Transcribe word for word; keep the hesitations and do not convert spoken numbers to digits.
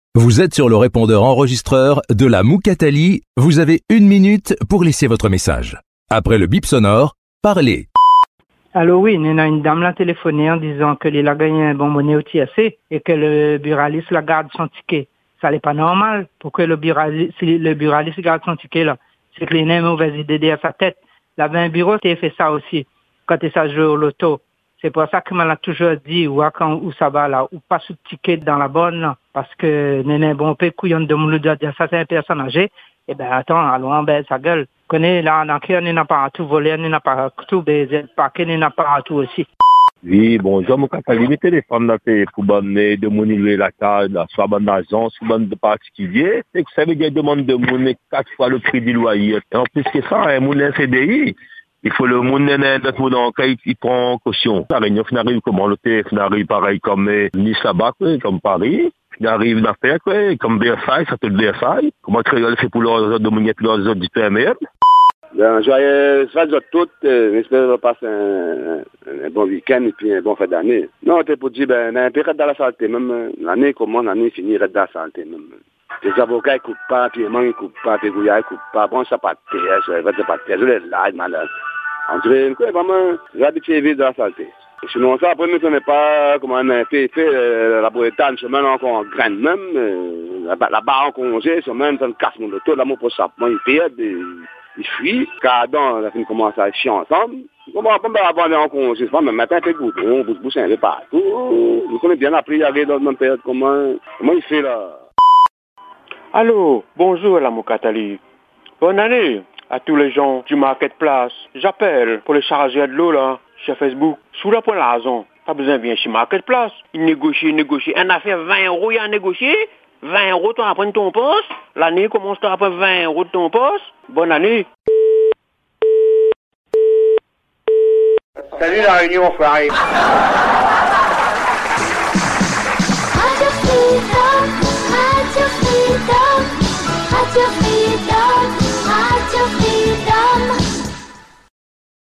Vous êtes sur le répondeur enregistreur de la Moukatali. Vous avez une minute pour laisser votre message. Après le bip sonore, parlez. Allô, oui, il y a une dame l'a téléphoné en disant que il a gagné un bon monnaie au T S C et que le buraliste la garde son ticket. Ça n'est pas normal pour que le buraliste, si le buraliste garde son ticket là. C'est que il a une mauvaise idée derrière sa tête. Là, ben, un bureau, tu fait ça aussi quand tu ça joue au loto. C'est pour ça que m'a toujours dit, ou quand, où ça va là, ou pas sous ticket dans la bonne, là, parce que, néné, bon, peu couillon de mon dire ça, c'est un personne âgée. Eh ben, attends, allons en belle sa gueule. Connais, là, en enquête, on n'a pas tout volé, on n'a pas tout baisé, paquet, on n'a pas tout aussi. Oui, bonjour, mon cataly, mes téléphones, là, c'est pour donner de monnaie la carte, soit bonne agence, soit bonne de particulier. C'est que ça veut dire demande de monnaie quatre fois le prix du loyer. Et en plus que ça, un monnaie C D I. Il faut le monde, notre monde en cas, il prend caution. La Réunion, il arrive comment le T F, il arrive pareil comme Nice là-bas, comme Paris. Il arrive d'affaires, quoi, comme Versailles, ça tout Versailles. Comment créole c'est pour leurs autres dominiers, pour leurs autres du merde. Ben, joyeux, ça va toutes, j'espère qu'on passe un, un bon week-end et puis un bon fin d'année. Non, c'est pour dire, ben, un peu dans la santé, même, l'année commence, l'année finit, dans la santé, même. Les avocats, ils coupent pas, puis les mains, ils coupent pas, puis les gouillards, ils coupent pas. Bon, ça pas de terre, ça va pas de terre, je l'ai là, malade. On dirait, quoi, vraiment, j'habite vivre dans la santé. Et sinon, ça, après, nous, on n'est pas, comment on a fait, euh, la Bretagne, semaine encore en graine même, euh, la barre en congé, semaine, ça me casse mon auto, l'amour pour ça, moi, il perd, il fuit, Cardon, la fin commence à chier ensemble. Comment on va avoir en congé, c'est pas même matin, c'est goût, on bouge, bouge un peu partout. Nous connaissons bien appris à aller dans notre période, comment, comment il fait là. Allô, bonjour la Moukatali. Bonne année à tous les gens du Marketplace. J'appelle pour le charger de l'eau là, sur Facebook. Sous la point la raison, pas besoin de venir chez Marketplace. Il négocie, il négocie. Un affaire vingt euros, il a négocié. vingt euros, tu apprends ton poste. L'année commence à prendre vingt euros de ton poste. Bonne année. Salut la Réunion, frère. Radio Freedom, Radio Freedom, Radio Freedom.